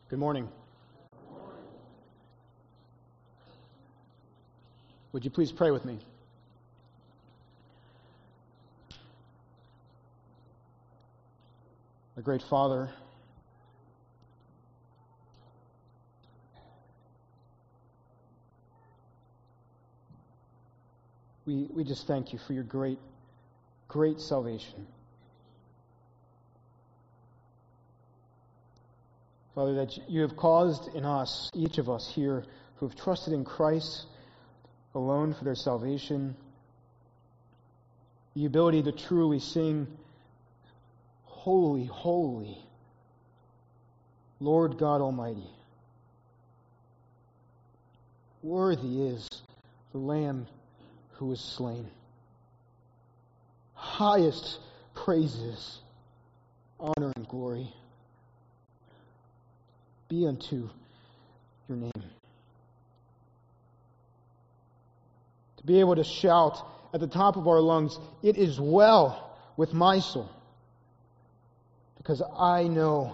Good morning. Would you please pray with me? Our great Father, we just thank you for your great salvation. Father, that you have caused in us, each of us here, who have trusted in Christ alone for their salvation, the ability to truly sing, Holy, holy, Lord God Almighty. Worthy is the Lamb who was slain. Highest praises, honor, and glory be unto your name. To be able to shout at the top of our lungs, it is well with my soul, because I know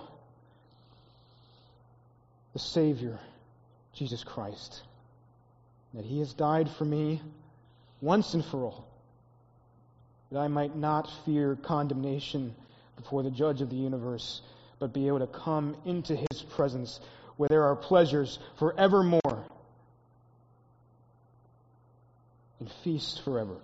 the Savior, Jesus Christ, that He has died for me once and for all, that I might not fear condemnation before the Judge of the universe, but be able to come into His presence where there are pleasures forevermore and feast forever.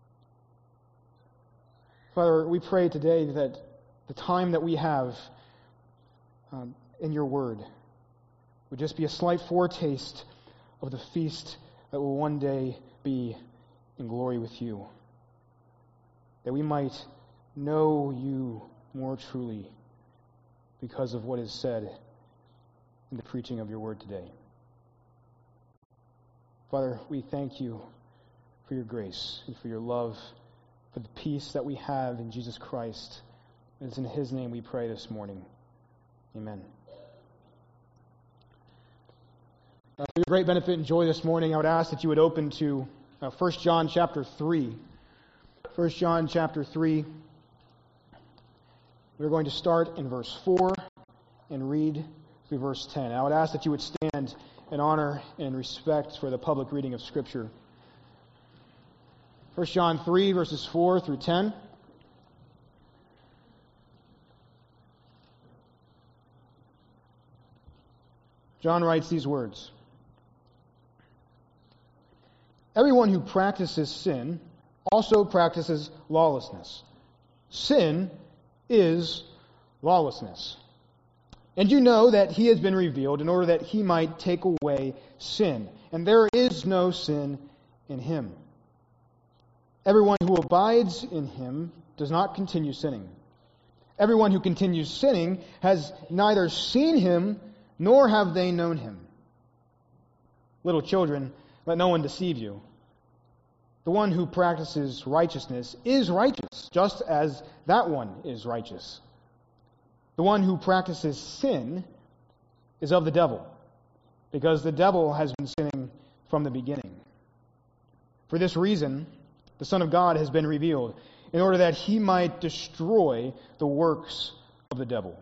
Father, we pray today that the time that we have in your word would just be a slight foretaste of the feast that will one day be in glory with you, that we might know you more truly because of what is said in the preaching of your word today. Father, we thank you for your grace and for your love, for the peace that we have in Jesus Christ. And it's in His name we pray this morning. Amen. For your great benefit and joy this morning, I would ask that you would open to 1 John chapter 3. 1 John chapter 3. We're going to start in verse 4 and read through verse 10. I would ask that you would stand in honor and respect for the public reading of Scripture. 1 John 3, verses 4 through 10. John writes these words: Everyone who practices sin also practices lawlessness. Sin is lawlessness. And you know that He has been revealed in order that He might take away sin. And there is no sin in Him. Everyone who abides in Him does not continue sinning. Everyone who continues sinning has neither seen Him nor have they known Him. Little children, let no one deceive you. The one who practices righteousness is righteous, just as that one is righteous. The one who practices sin is of the devil, because the devil has been sinning from the beginning. For this reason, the Son of God has been revealed, in order that He might destroy the works of the devil.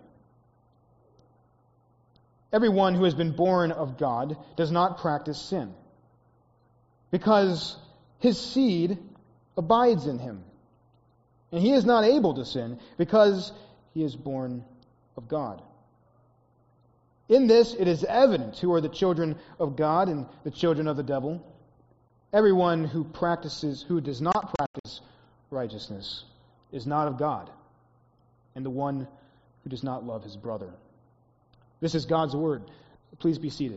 Everyone who has been born of God does not practice sin, because his seed abides in him. And he is not able to sin, because he is born of God. In this it is evident who are the children of God and the children of the devil. Everyone who does not practice righteousness is not of God, and the one who does not love his brother. This is God's word. Please be seated.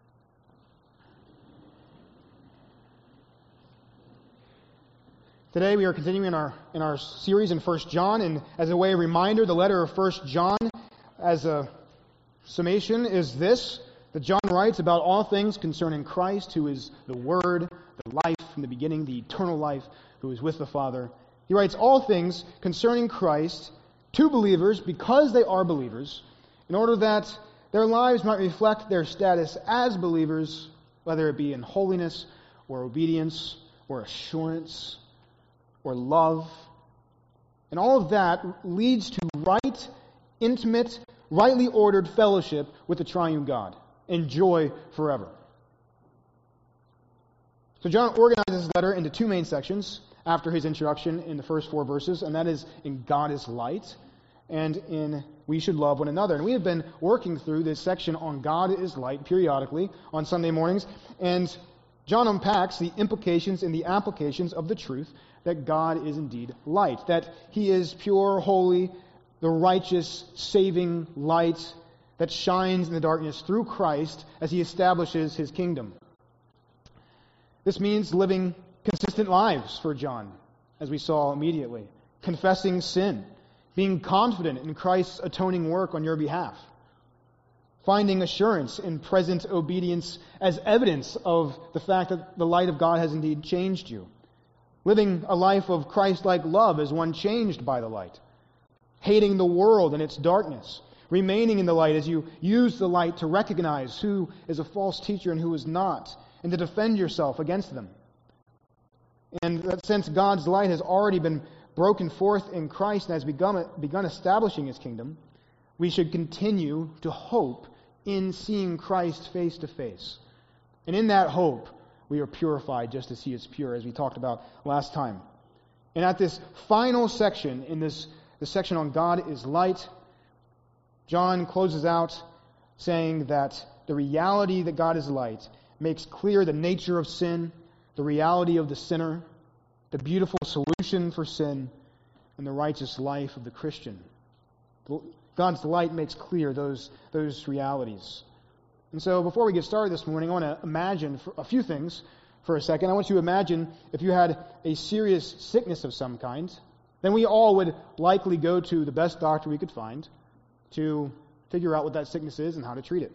Today we are continuing in our series in 1 John, and as a way of reminder, the letter of 1 John, as a summation, is this: that John writes about all things concerning Christ, who is the Word, the life from the beginning, the eternal life, who is with the Father. He writes all things concerning Christ to believers because they are believers, in order that their lives might reflect their status as believers, whether it be in holiness or obedience or assurance or love. And all of that leads to right, intimate rightly ordered fellowship with the triune God. Enjoy forever. So John organizes his letter into two main sections after his introduction in the first 4 verses, and that is in God is light and in we should love one another. And we have been working through this section on God is light periodically on Sunday mornings, and John unpacks the implications and the applications of the truth that God is indeed light, that he is pure, holy, the righteous, saving light that shines in the darkness through Christ as he establishes his kingdom. This means living consistent lives for John, as we saw immediately, confessing sin, being confident in Christ's atoning work on your behalf, finding assurance in present obedience as evidence of the fact that the light of God has indeed changed you, living a life of Christ-like love as one changed by the light, hating the world and its darkness, remaining in the light as you use the light to recognize who is a false teacher and who is not, and to defend yourself against them. And that since God's light has already been broken forth in Christ and has begun establishing his kingdom, we should continue to hope in seeing Christ face to face. And in that hope, we are purified just as he is pure, as we talked about last time. And at this final section, in this section on God is light, John closes out saying that the reality that God is light makes clear the nature of sin, the reality of the sinner, the beautiful solution for sin, and the righteous life of the Christian. God's light makes clear those realities. And so before we get started this morning, I want to imagine a few things for a second. I want you to imagine if you had a serious sickness of some kind, then we all would likely go to the best doctor we could find to figure out what that sickness is and how to treat it.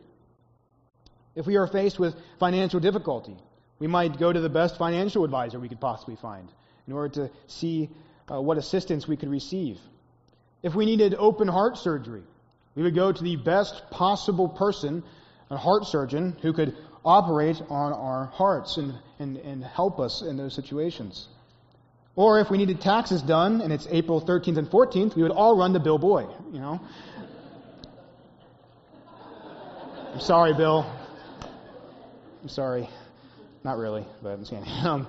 If we are faced with financial difficulty, we might go to the best financial advisor we could possibly find in order to see what assistance we could receive. If we needed open heart surgery, we would go to the best possible person, a heart surgeon, who could operate on our hearts and help us in those situations. Or if we needed taxes done, and it's April 13th and 14th, we would all run to Bill Boy, I'm sorry, Bill. I'm sorry. Not really, but I'm just kidding.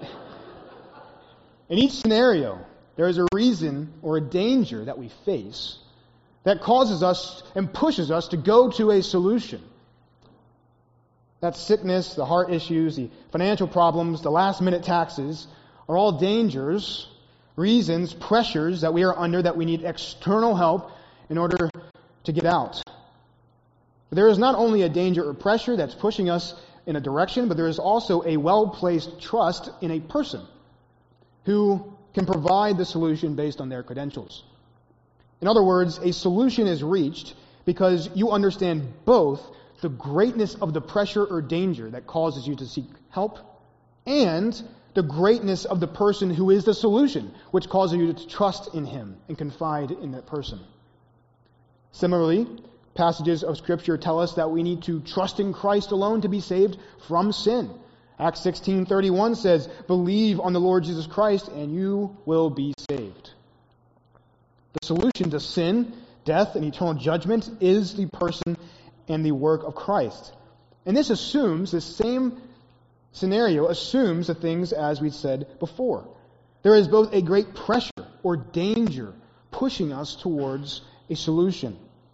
In each scenario, there is a reason or a danger that we face that causes us and pushes us to go to a solution. That sickness, the heart issues, the financial problems, the last-minute taxes are all dangers, reasons, pressures that we are under that we need external help in order to get out. But there is not only a danger or pressure that's pushing us in a direction, but there is also a well-placed trust in a person who can provide the solution based on their credentials. In other words, a solution is reached because you understand both the greatness of the pressure or danger that causes you to seek help and the greatness of the person who is the solution, which causes you to trust in him and confide in that person. Similarly, passages of Scripture tell us that we need to trust in Christ alone to be saved from sin. Acts 16:31 says, "Believe on the Lord Jesus Christ and you will be saved." The solution to sin, death, and eternal judgment is the person and the work of Christ. And this same scenario assumes the things as we said before. There is both a great pressure or danger pushing us towards a solution.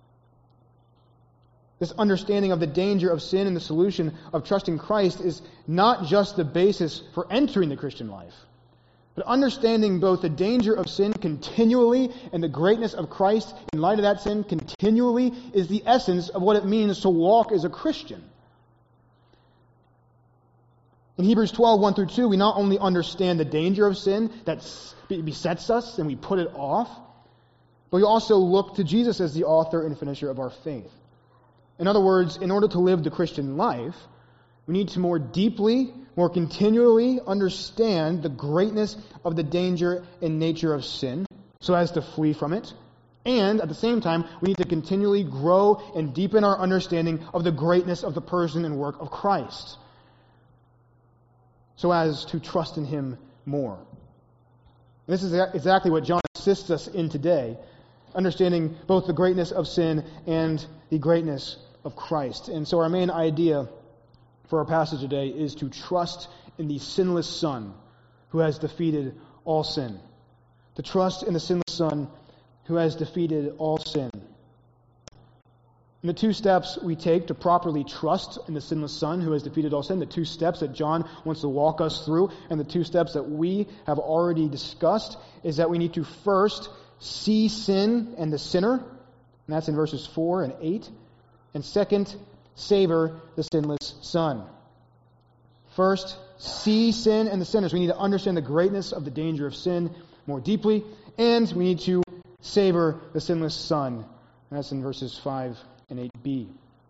This understanding of the danger of sin and the solution of trusting Christ is not just the basis for entering the Christian life, but understanding both the danger of sin continually and the greatness of Christ in light of that sin continually is the essence of what it means to walk as a Christian. In Hebrews 12:1-2, we not only understand the danger of sin that besets us and we put it off, but we also look to Jesus as the author and finisher of our faith. In other words, in order to live the Christian life, we need to more deeply, more continually understand the greatness of the danger and nature of sin so as to flee from it. And at the same time, we need to continually grow and deepen our understanding of the greatness of the person and work of Christ so as to trust in him more. And this is exactly what John assists us in today understanding both the greatness of sin and the greatness of Christ. And so our main idea for our passage today is to trust in the sinless Son who has defeated all sin. To trust in the sinless Son who has defeated all sin. And the two steps we take to properly trust in the sinless Son who has defeated all sin, the two steps that John wants to walk us through, and the two steps that we have already discussed, is that we need to first see sin and the sinner, and that's in verses 4 and 8, and second, savor the sinless Son. First, see sin and the sinners. We need to understand the greatness of the danger of sin more deeply, and we need to savor the sinless Son. And that's in verses 5 and 8b.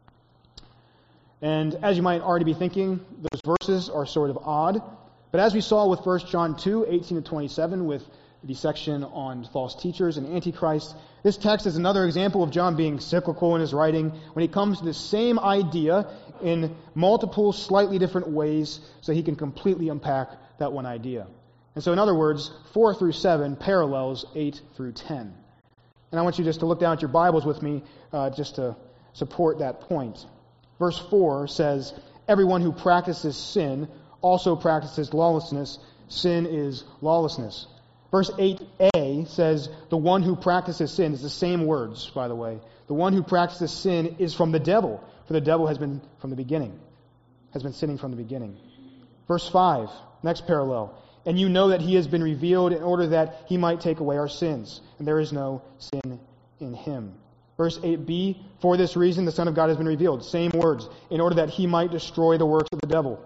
And as you might already be thinking, those verses are sort of odd. But as we saw with 1 John 2, 18 to 27, with the section on false teachers and Antichrist, this text is another example of John being cyclical in his writing when he comes to the same idea in multiple, slightly different ways so he can completely unpack that one idea. And so in other words, 4 through 7 parallels 8 through 10. And I want you just to look down at your Bibles with me just to support that point. Verse 4 says, "Everyone who practices sin also practices lawlessness. Sin is lawlessness." Verse 8a says, "The one who practices sin," is the same words, by the way. "The one who practices sin is from the devil, for the devil has been sinning from the beginning." Verse 5, next parallel, "And you know that he has been revealed in order that he might take away our sins, and there is no sin in him." Verse 8b, "For this reason the Son of God has been revealed." Same words, "in order that he might destroy the works of the devil."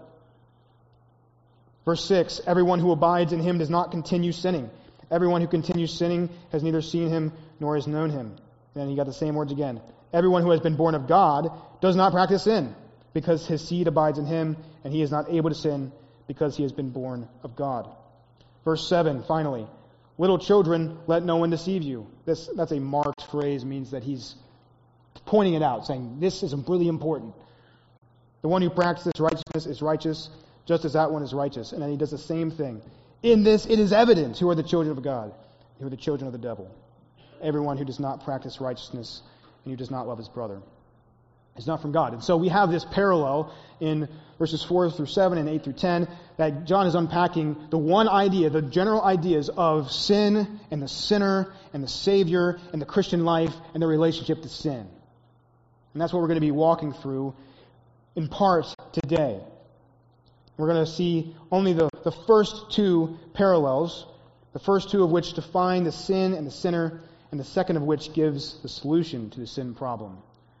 Verse 6, "Everyone who abides in him does not continue sinning. Everyone who continues sinning has neither seen him nor has known him." And you got the same words again. "Everyone who has been born of God does not practice sin, because his seed abides in him, and he is not able to sin because he has been born of God." Verse 7, finally, "Little children, let no one deceive you." That's a marked phrase, means that he's pointing it out, saying this is really important. "The one who practices righteousness is righteous, just as that one is righteous." And then he does the same thing. "In this it is evident who are the children of God, who are the children of the devil. Everyone who does not practice righteousness and who does not love his brother is not from God." And so we have this parallel in verses 4 through 7 and 8 through 10 that John is unpacking the one idea, the general ideas of sin and the sinner and the Savior and the Christian life and the relationship to sin. And that's what we're going to be walking through in part today. We're going to see only the first two parallels, the first two of which define the sin and the sinner, and the second of which gives the solution to the sin problem.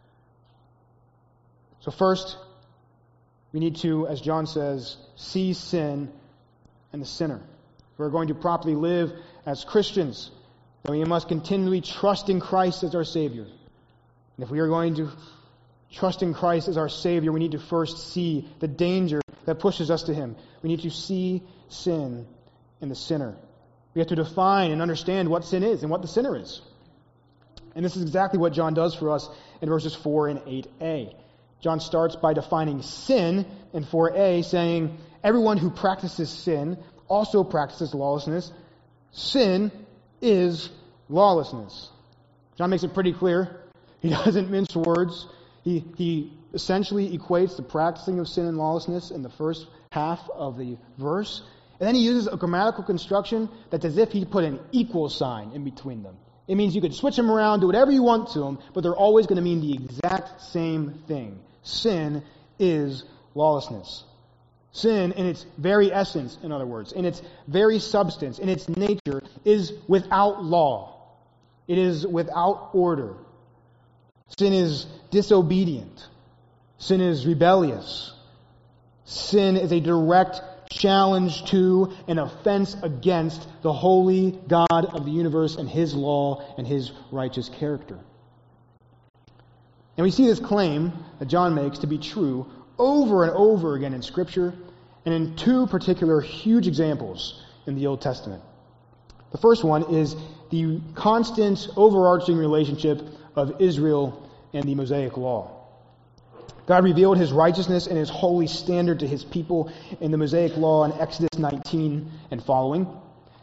So first, we need to, as John says, see sin and the sinner. If we're going to properly live as Christians, then we must continually trust in Christ as our Savior. And if we are going to trust in Christ as our Savior, we need to first see the danger that pushes us to Him. We need to see sin and the sinner. We have to define and understand what sin is and what the sinner is. And this is exactly what John does for us in verses 4 and 8a. John starts by defining sin in 4a, saying, "Everyone who practices sin also practices lawlessness. Sin is lawlessness." John makes it pretty clear. He doesn't mince words. He essentially equates the practicing of sin and lawlessness in the first half of the verse. And then he uses a grammatical construction that's as if he put an equal sign in between them. It means you could switch them around, do whatever you want to them, but they're always going to mean the exact same thing. Sin is lawlessness. Sin, in its very essence, in other words, in its very substance, in its nature, is without law. It is without order. Sin is disobedient. Sin is rebellious. Sin is a direct challenge to an offense against the holy God of the universe and His law and His righteous character. And we see this claim that John makes to be true over and over again in Scripture, and in two particular huge examples in the Old Testament. The first one is the constant overarching relationship of Israel and the Mosaic Law. God revealed His righteousness and His holy standard to His people in the Mosaic Law in Exodus 19 and following.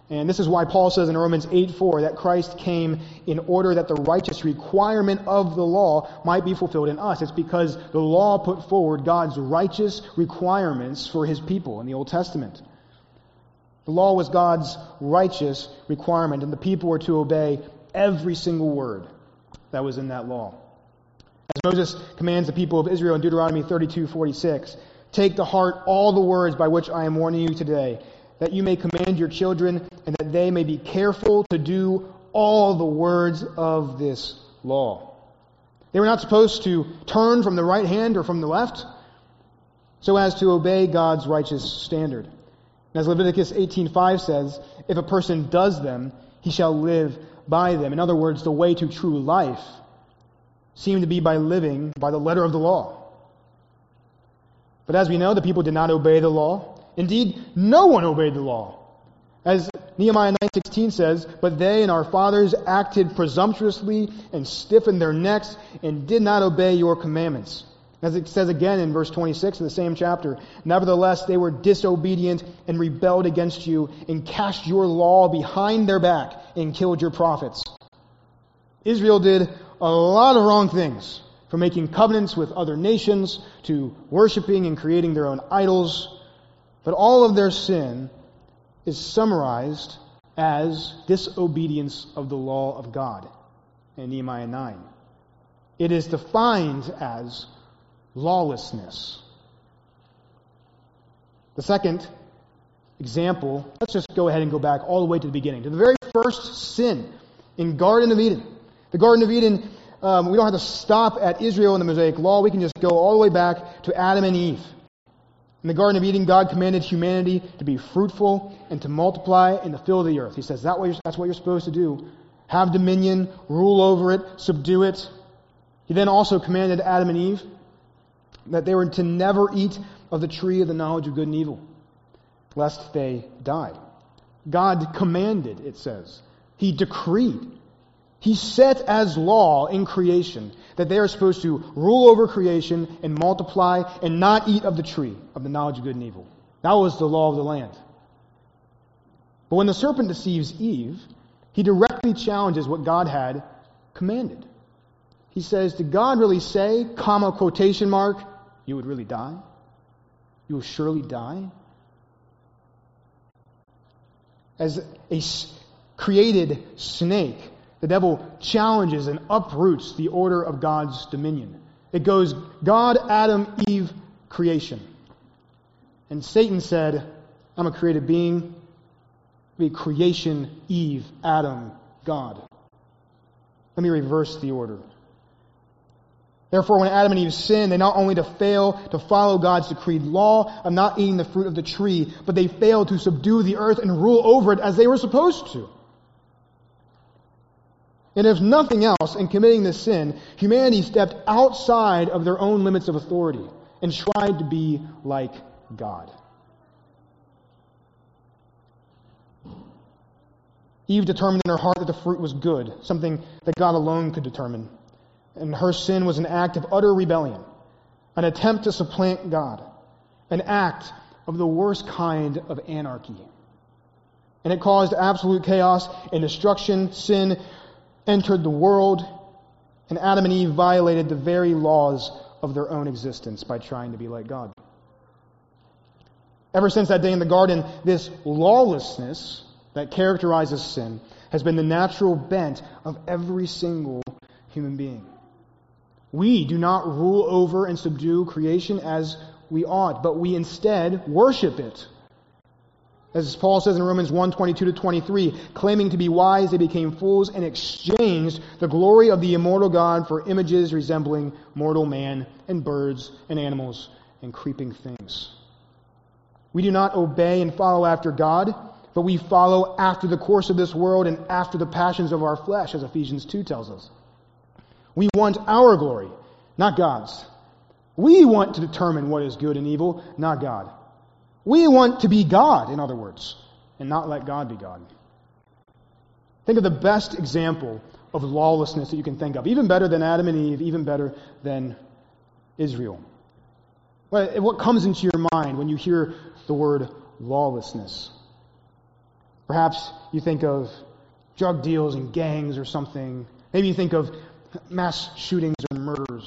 And this is why Paul says in Romans 8:4 that Christ came in order that the righteous requirement of the law might be fulfilled in us. It's because the law put forward God's righteous requirements for his people in the Old Testament. The law was God's righteous requirement, and the people were to obey every single word that was in that law. As Moses commands the people of Israel in Deuteronomy 32:46, "Take to heart all the words by which I am warning you today, that you may command your children, and that they may be careful to do all the words of this law." They were not supposed to turn from the right hand or from the left, so as to obey God's righteous standard. As Leviticus 18:5 says, "If a person does them, he shall live by them." In other words, the way to true life seemed to be by living by the letter of the law. But as we know, the people did not obey the law. Indeed, no one obeyed the law. As Nehemiah 9:16 says, "But they and our fathers acted presumptuously and stiffened their necks and did not obey your commandments." As it says again in verse 26 of the same chapter, "Nevertheless, they were disobedient and rebelled against you and cast your law behind their back and killed your prophets." Israel did a lot of wrong things, from making covenants with other nations to worshiping and creating their own idols. But all of their sin is summarized as disobedience of the law of God in Nehemiah 9. It is defined as lawlessness. The second example, let's just go ahead and go back all the way to the beginning, to the very first sin in Garden of Eden. The Garden of Eden, we don't have to stop at Israel and the Mosaic Law. We can just go all the way back to Adam and Eve. In the Garden of Eden, God commanded humanity to be fruitful and to multiply and to fill the earth. He says that's what you're supposed to do. Have dominion, rule over it, subdue it. He then also commanded Adam and Eve that they were to never eat of the tree of the knowledge of good and evil, lest they die. God commanded, it says. He decreed. He set as law in creation that they are supposed to rule over creation and multiply and not eat of the tree of the knowledge of good and evil. That was the law of the land. But when the serpent deceives Eve, he directly challenges what God had commanded. He says, did God really say, comma, quotation mark, you would really die? You will surely die? As a created snake, the devil challenges and uproots the order of God's dominion. It goes God, Adam, Eve, creation. And Satan said, I'm a created being. Be creation, Eve, Adam, God. Let me reverse the order. Therefore, when Adam and Eve sinned, they not only failed to follow God's decreed law of not eating the fruit of the tree, but they failed to subdue the earth and rule over it as they were supposed to. And if nothing else, in committing this sin, humanity stepped outside of their own limits of authority and tried to be like God. Eve determined in her heart that the fruit was good, something that God alone could determine. And her sin was an act of utter rebellion, an attempt to supplant God, an act of the worst kind of anarchy. And it caused absolute chaos and destruction. Sin entered the world, and Adam and Eve violated the very laws of their own existence by trying to be like God. Ever since that day in the garden, this lawlessness that characterizes sin has been the natural bent of every single human being. We do not rule over and subdue creation as we ought, but we instead worship it. As Paul says in Romans 1:22-23, claiming to be wise, they became fools and exchanged the glory of the immortal God for images resembling mortal man and birds and animals and creeping things. We do not obey and follow after God, but we follow after the course of this world and after the passions of our flesh, as Ephesians 2 tells us. We want our glory, not God's. We want to determine what is good and evil, not God. We want to be God, in other words, and not let God be God. Think of the best example of lawlessness that you can think of, even better than Adam and Eve, even better than Israel. What comes into your mind when you hear the word lawlessness? Perhaps you think of drug deals and gangs or something. Maybe you think of mass shootings or murders.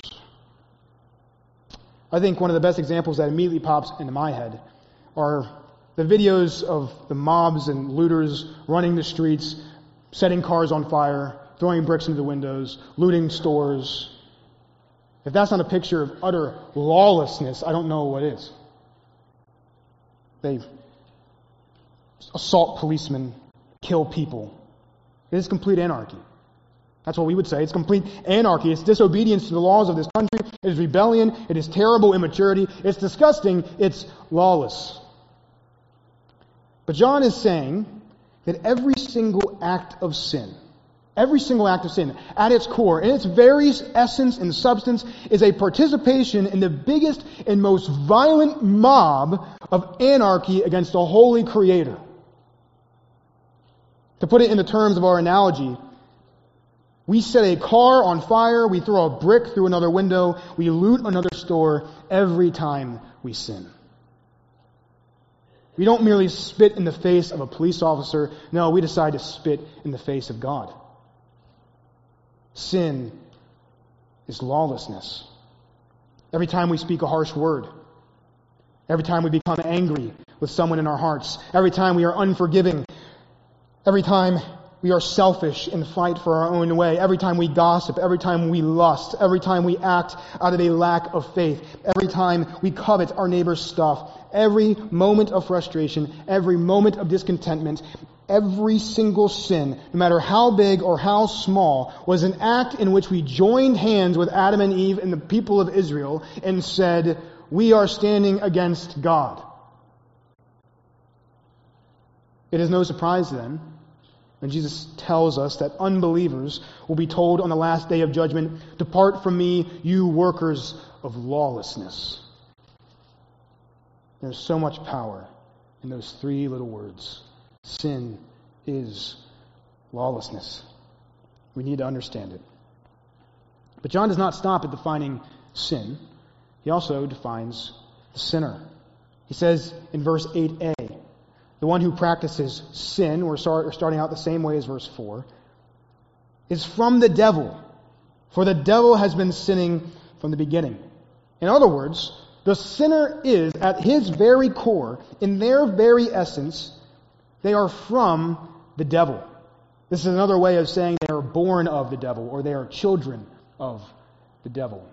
I think one of the best examples that immediately pops into my head are the videos of the mobs and looters running the streets, setting cars on fire, throwing bricks into the windows, looting stores. If that's not a picture of utter lawlessness, I don't know what is. They assault policemen, kill people. It is complete anarchy. That's what we would say. It's complete anarchy. It's disobedience to the laws of this country. It is rebellion. It is terrible immaturity. It's disgusting. It's lawless. But John is saying that every single act of sin, at its core, in its very essence and substance, is a participation in the biggest and most violent mob of anarchy against a holy Creator. To put it in the terms of our analogy, we set a car on fire, we throw a brick through another window, we loot another store every time we sin. We don't merely spit in the face of a police officer. No, we decide to spit in the face of God. Sin is lawlessness. Every time we speak a harsh word, every time we become angry with someone in our hearts, every time we are unforgiving, every time we are selfish and fight for our own way, every time we gossip, every time we lust, every time we act out of a lack of faith, every time we covet our neighbor's stuff, every moment of frustration, every moment of discontentment, every single sin, no matter how big or how small, was an act in which we joined hands with Adam and Eve and the people of Israel and said, we are standing against God. It is no surprise then when Jesus tells us that unbelievers will be told on the last day of judgment, depart from me, you workers of lawlessness. There's so much power in those three little words. Sin is lawlessness. We need to understand it. But John does not stop at defining sin. He also defines the sinner. He says in verse 8a, the one who practices sin, we're starting out the same way as verse 4, is from the devil, for the devil has been sinning from the beginning. In other words, the sinner is, at his very core, in their very essence, they are from the devil. This is another way of saying they are born of the devil, or they are children of the devil.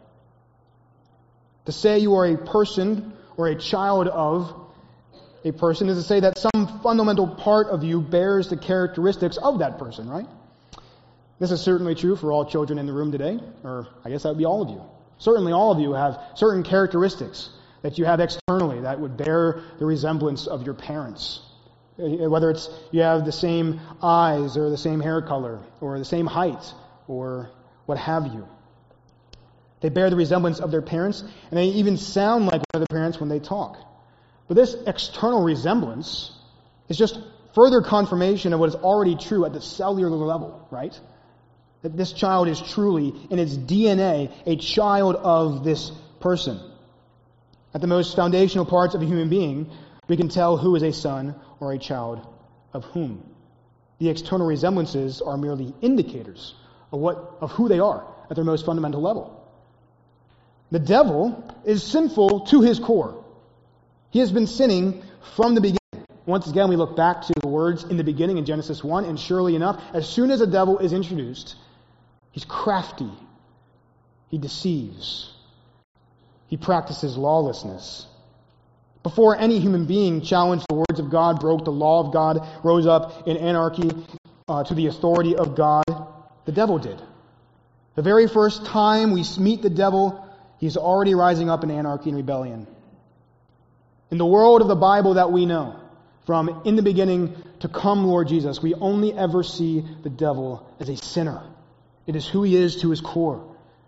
To say you are a person or a child of a person is to say that some fundamental part of you bears the characteristics of that person, right? This is certainly true for all children in the room today, or I guess that would be all of you. Certainly all of you have certain characteristics that you have externally that would bear the resemblance of your parents. Whether it's you have the same eyes or the same hair color or the same height or what have you. They bear the resemblance of their parents, and they even sound like one of the parents when they talk. But this external resemblance is just further confirmation of what is already true at the cellular level, right? That this child is truly, in its DNA, a child of this person. At the most foundational parts of a human being, we can tell who is a son or a child of whom. The external resemblances are merely indicators of who they are at their most fundamental level. The devil is sinful to his core. He has been sinning from the beginning. Once again, we look back to the words in the beginning in Genesis 1, and surely enough, as soon as the devil is introduced, he's crafty. He deceives. He practices lawlessness. Before any human being challenged the words of God, broke the law of God, rose up in anarchy to the authority of God, the devil did. The very first time we meet the devil, he's already rising up in anarchy and rebellion. In the world of the Bible that we know, from in the beginning to come Lord Jesus, we only ever see the devil as a sinner. It is who he is to his core.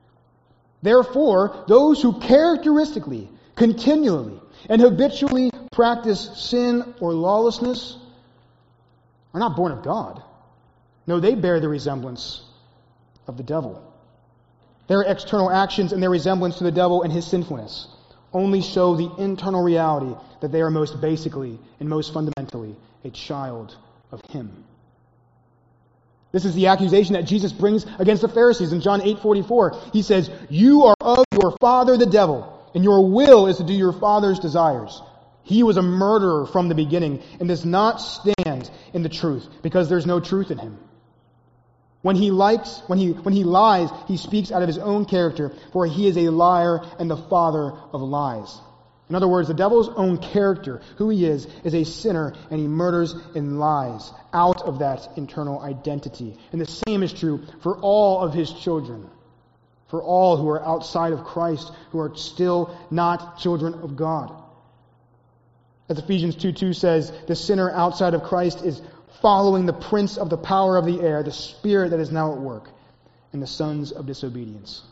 Therefore, those who characteristically, continually, and habitually practice sin or lawlessness are not born of God. No, they bear the resemblance of the devil. Their external actions and their resemblance to the devil and his sinfulness only show the internal reality that they are most basically and most fundamentally a child of him. This is the accusation that Jesus brings against the Pharisees in John 8:44. He says, "You are of your father the devil, and your will is to do your father's desires. He was a murderer from the beginning and does not stand in the truth, because there's no truth in him. When he lies, he speaks out of his own character, for he is a liar and the father of lies." In other words, the devil's own character, who he is a sinner, and he murders and lies out of that internal identity. And the same is true for all of his children, for all who are outside of Christ, who are still not children of God. As Ephesians 2:2 says, the sinner outside of Christ is following the prince of the power of the air, the spirit that is now at work, and the sons of disobedience.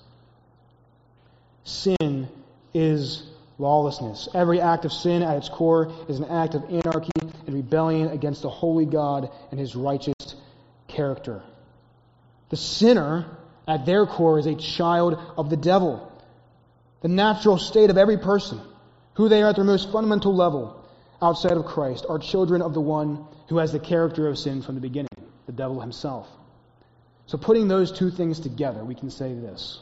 Sin is lawlessness. Every act of sin at its core is an act of anarchy and rebellion against the holy God and his righteous character. The sinner, at their core, is a child of the devil. The natural state of every person, who they are at their most fundamental level, outside of Christ, are children of the one who has the character of sin from the beginning, the devil himself. So putting those two things together, we can say this.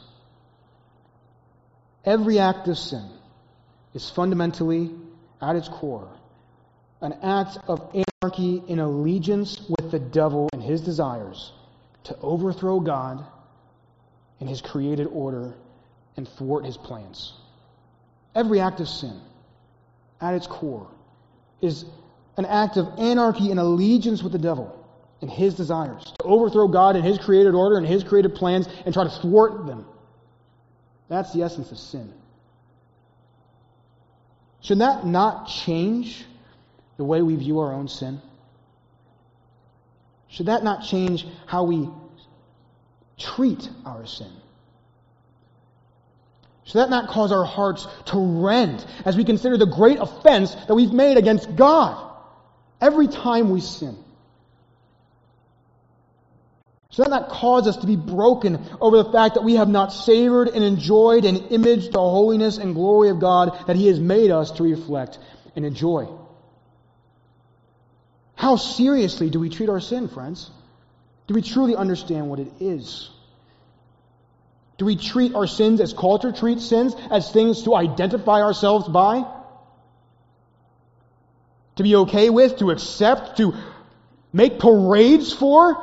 Every act of sin is fundamentally, at its core, an act of anarchy in allegiance with the devil and his desires to overthrow God and his created order and thwart his plans. Every act of sin, at its core, is an act of anarchy and allegiance with the devil and his desires to overthrow God and his created order and his created plans and try to thwart them. That's the essence of sin. Should that not change the way we view our own sin? Should that not change how we treat our sin? Should that not cause our hearts to rend as we consider the great offense that we've made against God every time we sin? Should that not cause us to be broken over the fact that we have not savored and enjoyed and imaged the holiness and glory of God that he has made us to reflect and enjoy? How seriously do we treat our sin, friends? Do we truly understand what it is? Do we treat our sins as culture treats sins, as things to identify ourselves by? To be okay with, to accept, to make parades for?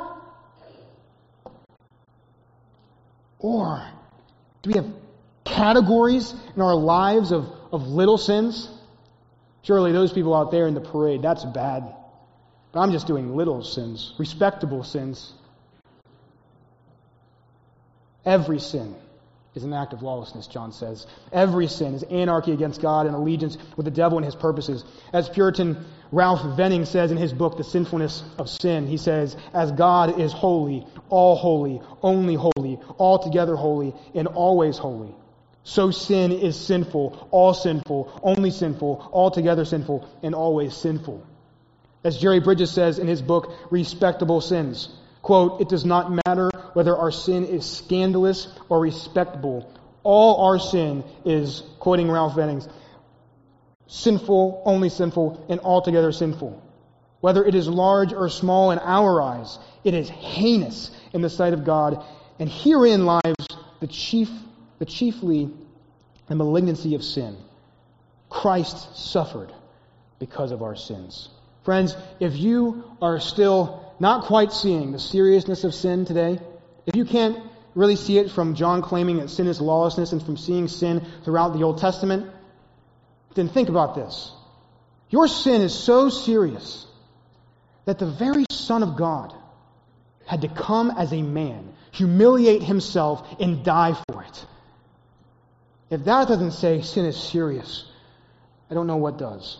Or do we have categories in our lives of little sins? Surely those people out there in the parade, that's bad. But I'm just doing little sins, respectable sins. Every sin is an act of lawlessness, John says. Every sin is anarchy against God and allegiance with the devil and his purposes. As Puritan Ralph Venning says in his book, The Sinfulness of Sin, he says, "As God is holy, only holy, altogether holy, and always holy, so sin is sinful, only sinful, altogether sinful, and always sinful." As Jerry Bridges says in his book, Respectable Sins, quote, "It does not matter whether our sin is scandalous or respectable. All our sin is," quoting Ralph Venning, "sinful, only sinful, and altogether sinful. Whether it is large or small in our eyes, it is heinous in the sight of God, and herein lies the chiefly the malignancy of sin. Christ suffered because of our sins." Friends, if you are still not quite seeing the seriousness of sin today, if you can't really see it from John claiming that sin is lawlessness and from seeing sin throughout the Old Testament, then think about this. Your sin is so serious that the very Son of God had to come as a man, humiliate himself, and die for it. If that doesn't say sin is serious, I don't know what does.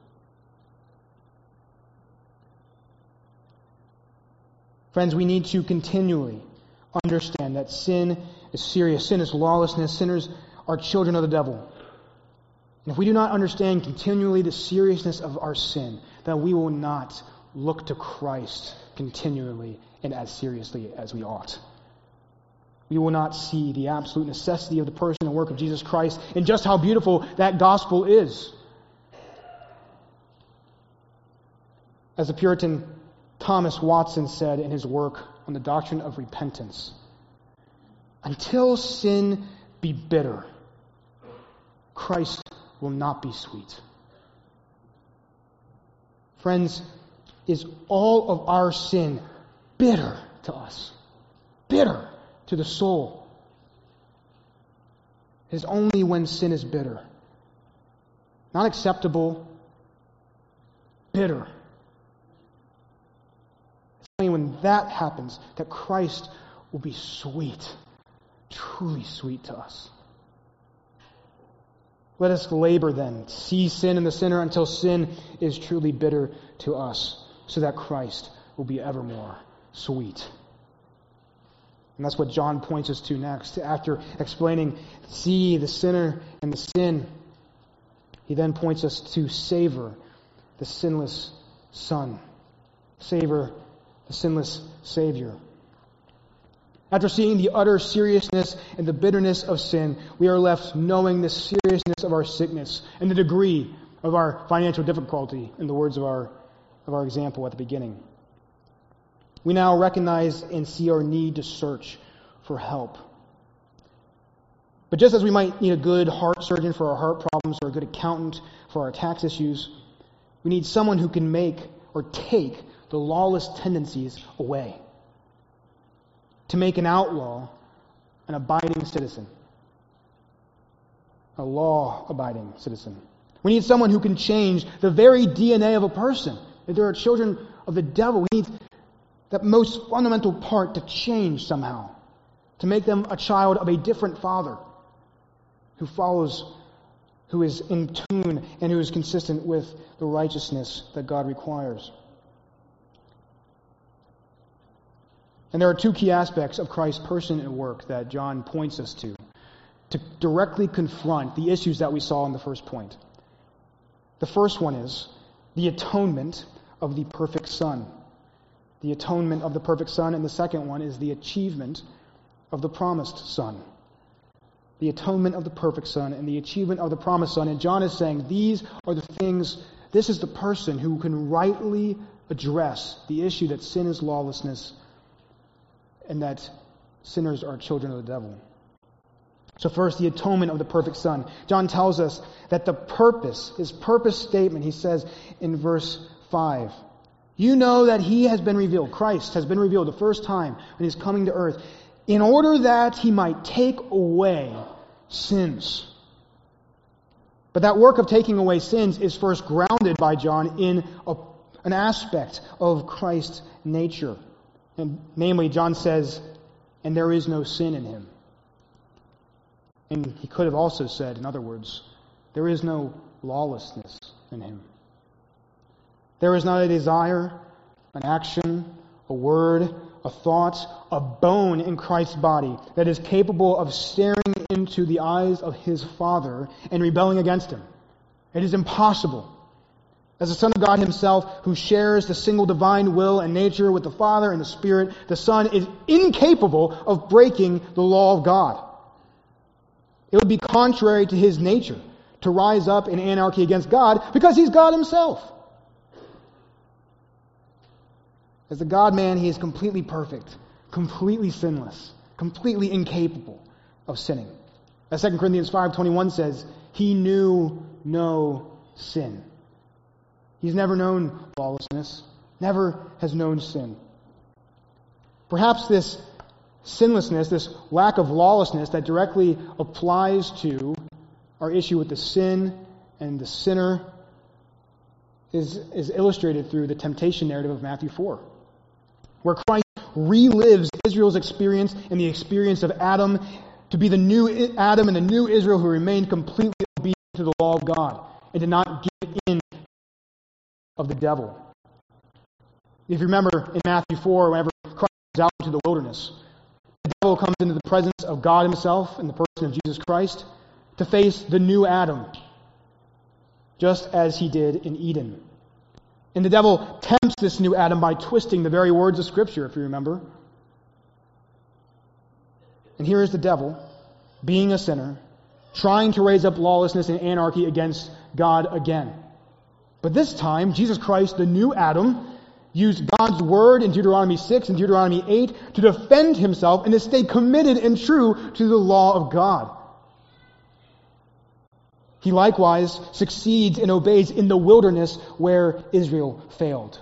Friends, we need to continually understand that sin is serious. Sin is lawlessness. Sinners are children of the devil. And if we do not understand continually the seriousness of our sin, then we will not look to Christ continually and as seriously as we ought. We will not see the absolute necessity of the person and work of Jesus Christ and just how beautiful that gospel is. As the Puritan Thomas Watson said in his work on the doctrine of repentance, "Until sin be bitter, Christ will not be sweet." Friends, is all of our sin bitter to us? Bitter to the soul? It is only when sin is bitter, not acceptable, bitter. It's only when that happens that Christ will be sweet, truly sweet to us. Let us labor then, see sin in the sinner until sin is truly bitter to us, so that Christ will be evermore sweet. And that's what John points us to next. After explaining, see the sinner and the sin, he then points us to savor the sinless Son. Savor the sinless Savior. After seeing the utter seriousness and the bitterness of sin, we are left knowing the seriousness of our sickness and the degree of our financial difficulty, in the words of our example at the beginning. We now recognize and see our need to search for help. But just as we might need a good heart surgeon for our heart problems or a good accountant for our tax issues, we need someone who can make or take the lawless tendencies away. To make an outlaw an abiding citizen. A law-abiding citizen. We need someone who can change the very DNA of a person. If there are children of the devil, we need that most fundamental part to change somehow. To make them a child of a different father who follows, who is in tune, and who is consistent with the righteousness that God requires. And there are two key aspects of Christ's person and work that John points us to directly confront the issues that we saw in the first point. The first one is the atonement of the perfect Son. The atonement of the perfect Son, and the second one is the achievement of the promised Son. The atonement of the perfect Son and the achievement of the promised Son. And John is saying these are the things, this is the person who can rightly address the issue that sin is lawlessness and that sinners are children of the devil. So first, the atonement of the perfect Son. John tells us that the purpose, his purpose statement, he says in verse 5, you know that he has been revealed, Christ has been revealed the first time when he's coming to earth, in order that he might take away sins. But that work of taking away sins is first grounded by John in an aspect of Christ's nature. And namely, John says, and there is no sin in him. And he could have also said, in other words, there is no lawlessness in him. There is not a desire, an action, a word, a thought, a bone in Christ's body that is capable of staring into the eyes of his Father and rebelling against him. It is impossible. As the Son of God himself, who shares the single divine will and nature with the Father and the Spirit, the Son is incapable of breaking the law of God. It would be contrary to his nature to rise up in anarchy against God because he's God himself. As the God-man, he is completely perfect, completely sinless, completely incapable of sinning. As 2 Corinthians 5:21 says, he knew no sin. He's never known lawlessness, never has known sin. Perhaps this sinlessness, this lack of lawlessness that directly applies to our issue with the sin and the sinner is illustrated through the temptation narrative of Matthew 4, where Christ relives Israel's experience and the experience of Adam to be the new Adam and the new Israel who remained completely obedient to the law of God and did not give in of the devil. If you remember in Matthew 4, whenever Christ goes out into the wilderness, the devil comes into the presence of God himself in the person of Jesus Christ to face the new Adam, just as he did in Eden. And the devil tempts this new Adam by twisting the very words of Scripture, if you remember. And here is the devil, being a sinner, trying to raise up lawlessness and anarchy against God again. But this time, Jesus Christ, the new Adam, used God's word in Deuteronomy 6 and Deuteronomy 8 to defend himself and to stay committed and true to the law of God. He likewise succeeds and obeys in the wilderness where Israel failed.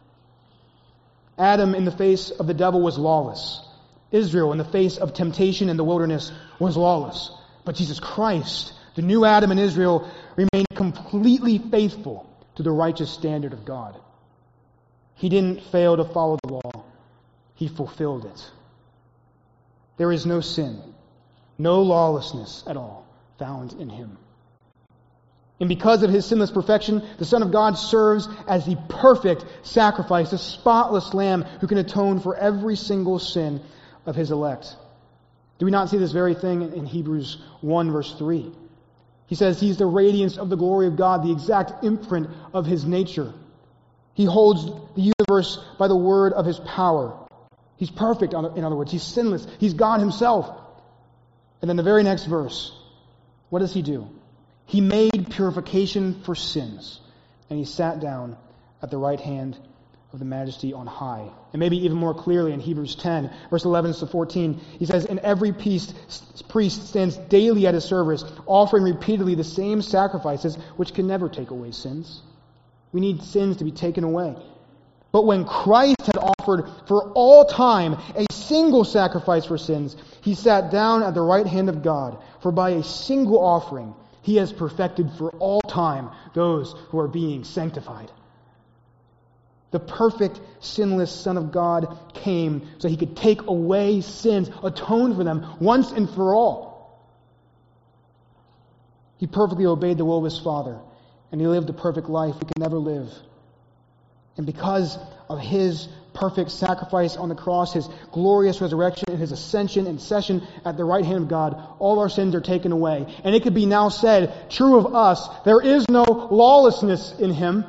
Adam in the face of the devil was lawless. Israel in the face of temptation in the wilderness was lawless. But Jesus Christ, the new Adam in Israel, remained completely faithful to the righteous standard of God. He didn't fail to follow the law. He fulfilled it. There is no sin, no lawlessness at all found in him. And because of his sinless perfection, the Son of God serves as the perfect sacrifice, the spotless Lamb who can atone for every single sin of his elect. Do we not see this very thing in Hebrews 1 verse 3? He says he's the radiance of the glory of God, the exact imprint of his nature. He holds the universe by the word of his power. He's perfect, in other words. He's sinless. He's God himself. And then the very next verse, what does he do? He made purification for sins, and he sat down at the right hand of the Majesty on high. And maybe even more clearly in Hebrews 10, verse 11 to 14, he says, "And every priest stands daily at his service, offering repeatedly the same sacrifices, which can never take away sins." We need sins to be taken away. But when Christ had offered for all time a single sacrifice for sins, he sat down at the right hand of God, for by a single offering he has perfected for all time those who are being sanctified. The perfect, sinless Son of God came so he could take away sins, atone for them once and for all. He perfectly obeyed the will of his Father, and he lived a perfect life we can never live. And because of his perfect sacrifice on the cross, his glorious resurrection, and his ascension and session at the right hand of God, all our sins are taken away. And it could be now said, true of us, there is no lawlessness in him.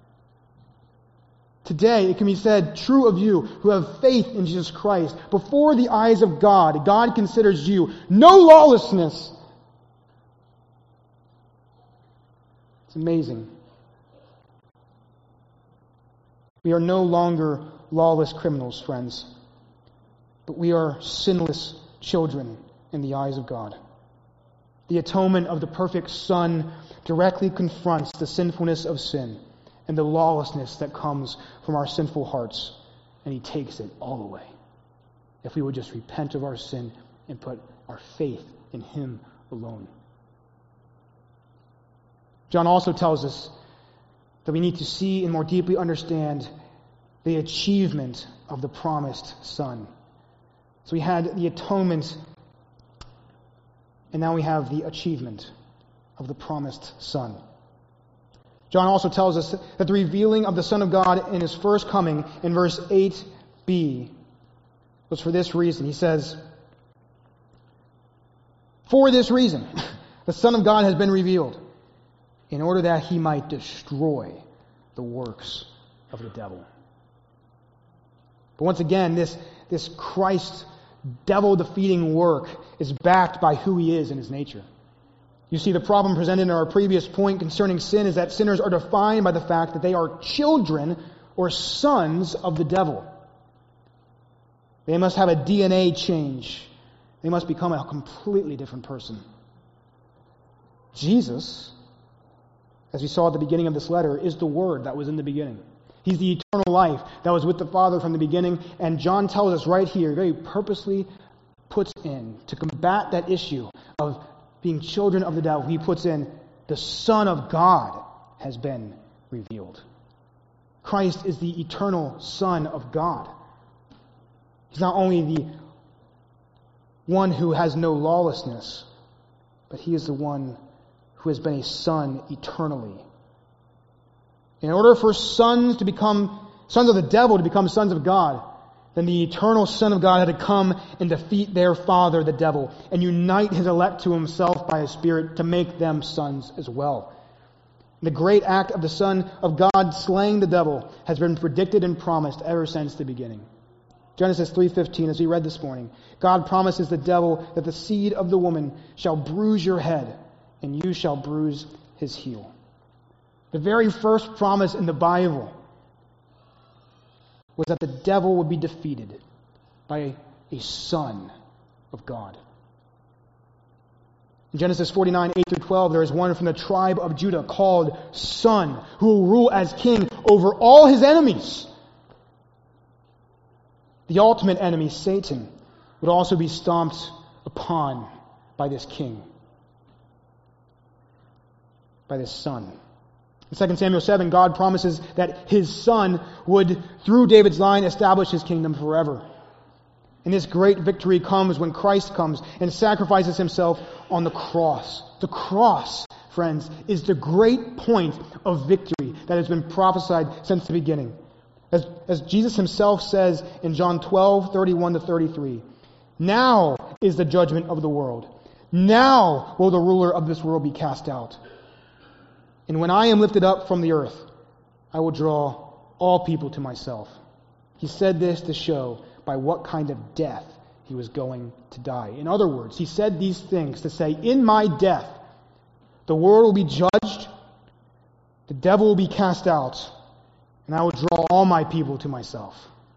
Today, it can be said, true of you who have faith in Jesus Christ. Before the eyes of God, God considers you no lawlessness. It's amazing. We are no longer lawless criminals, friends, but we are sinless children in the eyes of God. The atonement of the perfect Son directly confronts the sinfulness of sin and the lawlessness that comes from our sinful hearts, and he takes it all away. If we would just repent of our sin and put our faith in him alone. John also tells us that we need to see and more deeply understand the achievement of the promised Son. So we had the atonement, and now we have the achievement of the promised Son. John also tells us that the revealing of the Son of God in his first coming, in verse 8b, was for this reason. He says, "For this reason, the Son of God has been revealed, in order that he might destroy the works of the devil." But once again, this Christ devil-defeating work is backed by who he is in his nature. You see, the problem presented in our previous point concerning sin is that sinners are defined by the fact that they are children or sons of the devil. They must have a DNA change. They must become a completely different person. Jesus, as we saw at the beginning of this letter, is the Word that was in the beginning. He's the eternal life that was with the Father from the beginning. And John tells us right here, very purposely puts in, to combat that issue of being children of the devil, he puts in, the Son of God has been revealed. Christ is the eternal Son of God. He's not only the one who has no lawlessness, but he is the one who has been a son eternally. In order for sons to become sons of the devil to become sons of God, then the eternal Son of God had to come and defeat their father, the devil, and unite his elect to himself by his Spirit to make them sons as well. The great act of the Son of God slaying the devil has been predicted and promised ever since the beginning. Genesis 3:15, as we read this morning, God promises the devil that the seed of the woman shall bruise your head, and you shall bruise his heel. The very first promise in the Bible was that the devil would be defeated by a son of God. In Genesis 49, 8 through 12, there is one from the tribe of Judah called Son, who will rule as king over all his enemies. The ultimate enemy, Satan, would also be stomped upon by this king, by this son. In 2 Samuel 7, God promises that his son would, through David's line, establish his kingdom forever. And this great victory comes when Christ comes and sacrifices himself on the cross. The cross, friends, is the great point of victory that has been prophesied since the beginning. As Jesus himself says in John 12, 31 to 33, now is the judgment of the world. Now will the ruler of this world be cast out. And when I am lifted up from the earth, I will draw all people to myself. He said this to show by what kind of death he was going to die. In other words, he said these things to say, in my death, the world will be judged, the devil will be cast out, and I will draw all my people to myself.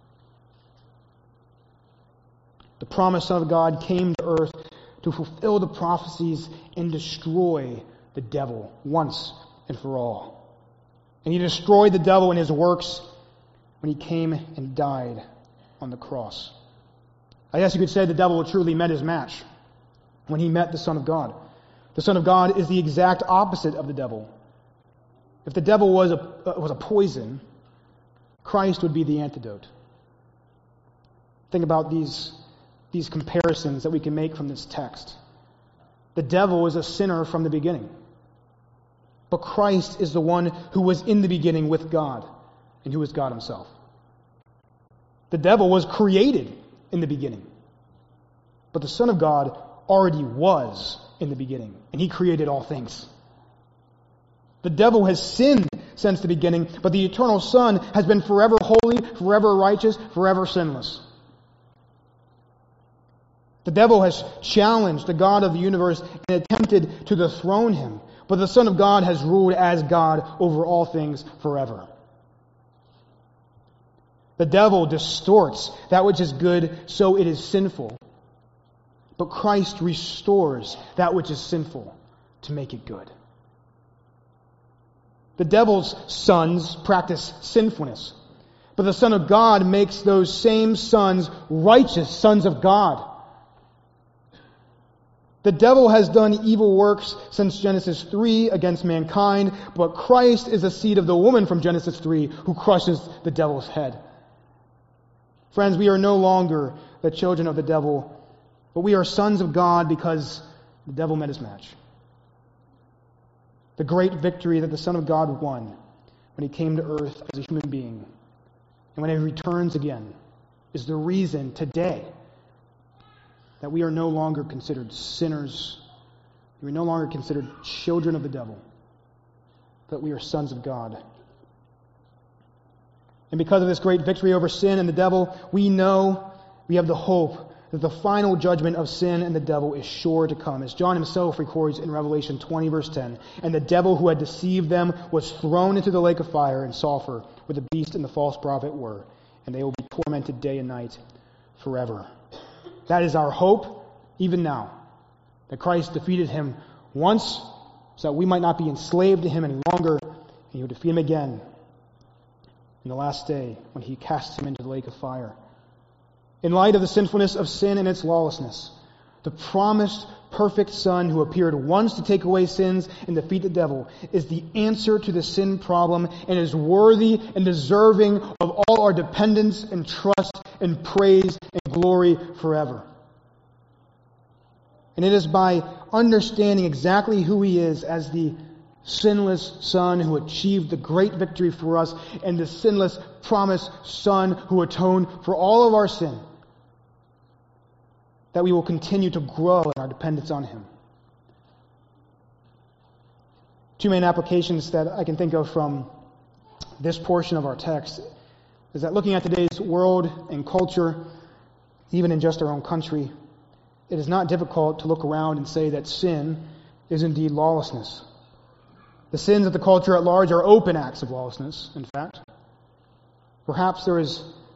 The promised Son of God came to earth to fulfill the prophecies and destroy the devil once and for all. And he destroyed the devil and his works when he came and died on the cross. I guess you could say the devil truly met his match when he met the Son of God. The Son of God is the exact opposite of the devil. If the devil was a poison, Christ would be the antidote. Think about these comparisons that we can make from this text. The devil is a sinner from the beginning. But Christ is the one who was in the beginning with God and who is God himself. The devil was created in the beginning. But the Son of God already was in the beginning, and he created all things. The devil has sinned since the beginning, but the eternal Son has been forever holy, forever righteous, forever sinless. The devil has challenged the God of the universe and attempted to dethrone him, but the Son of God has ruled as God over all things forever. The devil distorts that which is good, so it is sinful. But Christ restores that which is sinful to make it good. The devil's sons practice sinfulness, but the Son of God makes those same sons righteous sons of God. The devil has done evil works since Genesis 3 against mankind, but Christ is the seed of the woman from Genesis 3 who crushes the devil's head. Friends, we are no longer the children of the devil, but we are sons of God because the devil met his match. The great victory that the Son of God won when he came to earth as a human being, and when he returns again, is the reason today that we are no longer considered sinners, we are no longer considered children of the devil, but we are sons of God. And because of this great victory over sin and the devil, we know we have the hope that the final judgment of sin and the devil is sure to come. As John himself records in Revelation 20, verse 10, and the devil who had deceived them was thrown into the lake of fire and sulfur, where the beast and the false prophet were, and they will be tormented day and night forever. That is our hope, even now, that Christ defeated him once, so that we might not be enslaved to him any longer, and he will defeat him again in the last day when he casts him into the lake of fire. In light of the sinfulness of sin and its lawlessness, the promised perfect Son who appeared once to take away sins and defeat the devil is the answer to the sin problem and is worthy and deserving of all our dependence and trust and praise and glory forever. And it is by understanding exactly who he is as the sinless Son who achieved the great victory for us and the sinless promised Son who atoned for all of our sin that we will continue to grow in our dependence on him. Two main applications that I can think of from this portion of our text is that looking at today's world and culture, even in just our own country, it is not difficult to look around and say that sin is indeed lawlessness. The sins of the culture at large are open acts of lawlessness, in fact. Perhaps there is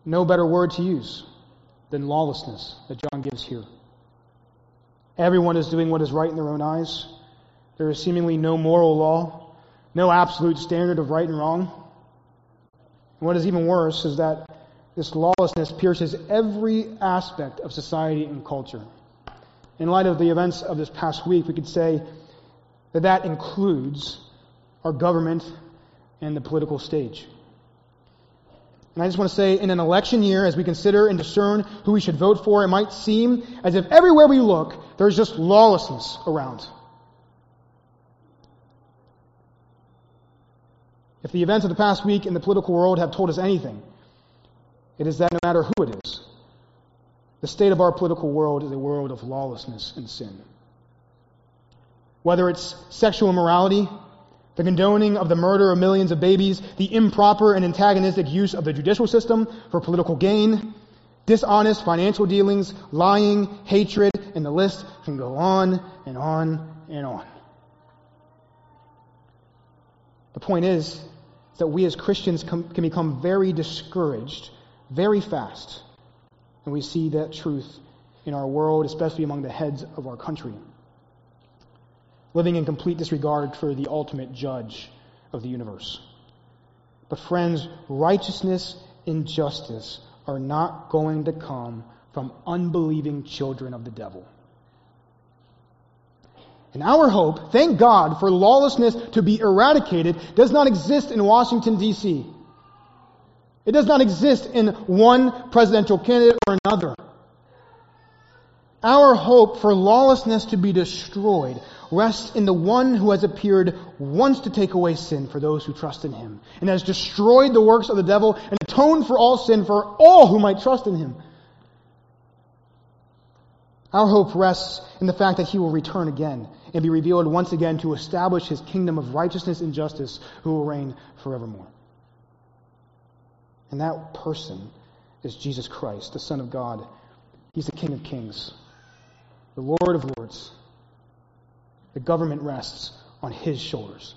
no better word to use than lawlessness that John gives here. Everyone is doing what is right in their own eyes. There is seemingly no moral law, no absolute standard of right and wrong. And what is even worse is that this lawlessness pierces every aspect of society and culture. In light of the events of this past week, we could say that that includes our government and the political stage. And I just want to say, in an election year, as we consider and discern who we should vote for, it might seem as if everywhere we look, there's just lawlessness around. If the events of the past week in the political world have told us anything, it is that no matter who it is, the state of our political world is a world of lawlessness and sin. Whether it's sexual immorality, the condoning of the murder of millions of babies, the improper and antagonistic use of the judicial system for political gain, dishonest financial dealings, lying, hatred, and the list can go on and on and on. The point is that we as Christians can become very discouraged very fast when we see that truth in our world, especially among the heads of our country, living in complete disregard for the ultimate judge of the universe. But friends, righteousness and justice are not going to come from unbelieving children of the devil. And our hope, thank God for lawlessness to be eradicated, does not exist in Washington, D.C. It does not exist in one presidential candidate or another. Our hope for lawlessness to be destroyed rests in the one who has appeared once to take away sin for those who trust in him, and has destroyed the works of the devil and atoned for all sin for all who might trust in him. Our hope rests in the fact that he will return again and be revealed once again to establish his kingdom of righteousness and justice, who will reign forevermore. And that person is Jesus Christ, the Son of God. He's the King of Kings, the Lord of Lords. The government rests on his shoulders.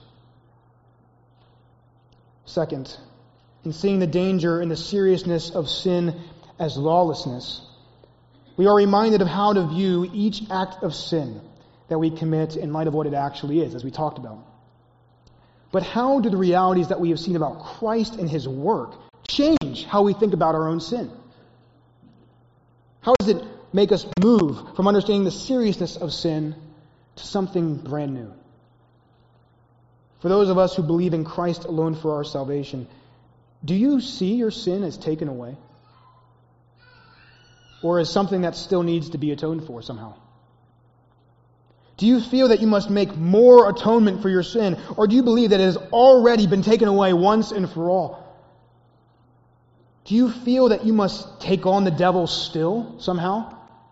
Second, in seeing the danger and the seriousness of sin as lawlessness, we are reminded of how to view each act of sin that we commit in light of what it actually is, as we talked about. But how do the realities that we have seen about Christ and his work change how we think about our own sin? How does it make us move from understanding the seriousness of sin to something brand new? For those of us who believe in Christ alone for our salvation, do you see your sin as taken away? Or as something that still needs to be atoned for somehow? Do you feel that you must make more atonement for your sin? Or do you believe that it has already been taken away once and for all? Do you feel that you must take on the devil still, somehow?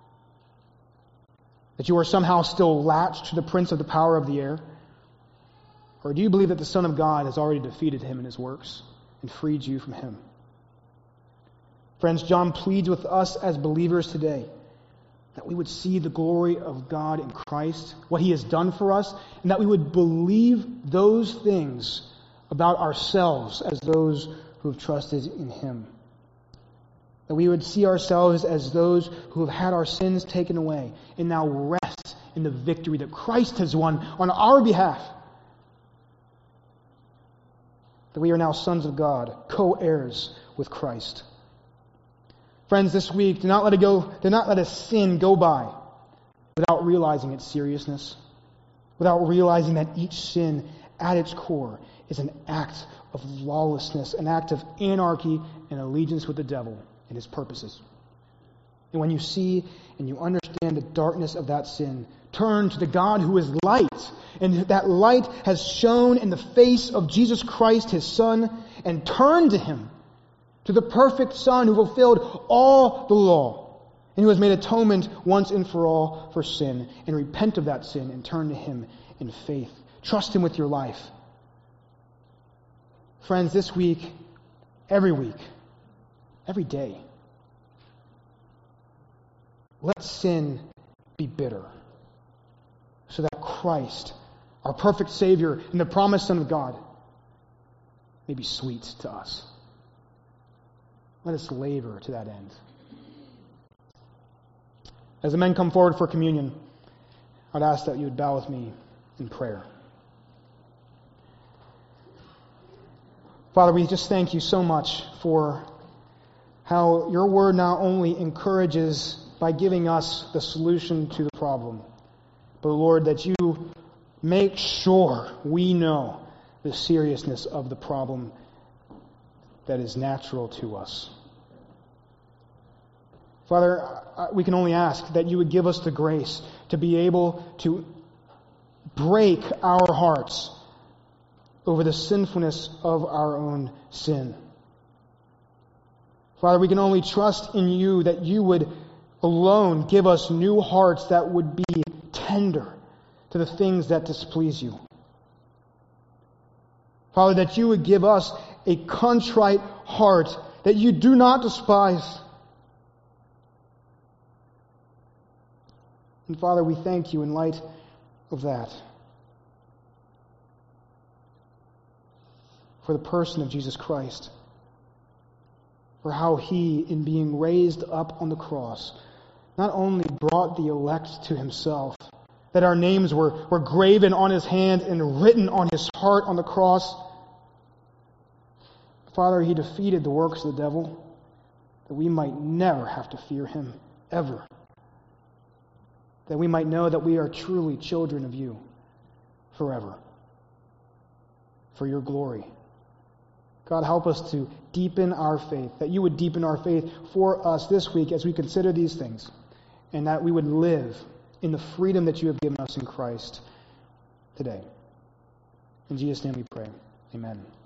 That you are somehow still latched to the prince of the power of the air? Or do you believe that the Son of God has already defeated him in his works and freed you from him? Friends, John pleads with us as believers today that we would see the glory of God in Christ, what he has done for us, and that we would believe those things about ourselves as those who have trusted in him. That we would see ourselves as those who have had our sins taken away and now rest in the victory that Christ has won on our behalf. That we are now sons of God, co-heirs with Christ. Friends, this week, do not let a sin go by without realizing its seriousness, without realizing that each sin at its core is an act of lawlessness, an act of anarchy and allegiance with the devil and his purposes. And when you see and you understand the darkness of that sin, turn to the God who is light, and that light has shone in the face of Jesus Christ, his Son, and turn to him, to the perfect Son who fulfilled all the law, and who has made atonement once and for all for sin, and repent of that sin and turn to him in faith. Trust him with your life. Friends, this week, every day, let sin be bitter, so that Christ, our perfect Savior and the promised Son of God, may be sweet to us. Let us labor to that end. As the men come forward for communion, I'd ask that you would bow with me in prayer. Father, we just thank you so much for how your word not only encourages by giving us the solution to the problem, but Lord, that you make sure we know the seriousness of the problem that is natural to us. Father, we can only ask that you would give us the grace to be able to break our hearts over the sinfulness of our own sin. Father, we can only trust in you that you would alone give us new hearts that would be tender to the things that displease you. Father, that you would give us a contrite heart that you do not despise. And Father, we thank you in light of that for the person of Jesus Christ, for how he, in being raised up on the cross, not only brought the elect to himself, that our names were graven on his hand and written on his heart on the cross. Father, he defeated the works of the devil, that we might never have to fear him, ever. That we might know that we are truly children of you forever, for your glory. God, help us to deepen our faith, that you would deepen our faith for us this week as we consider these things, and that we would live in the freedom that you have given us in Christ today. In Jesus' name we pray. Amen.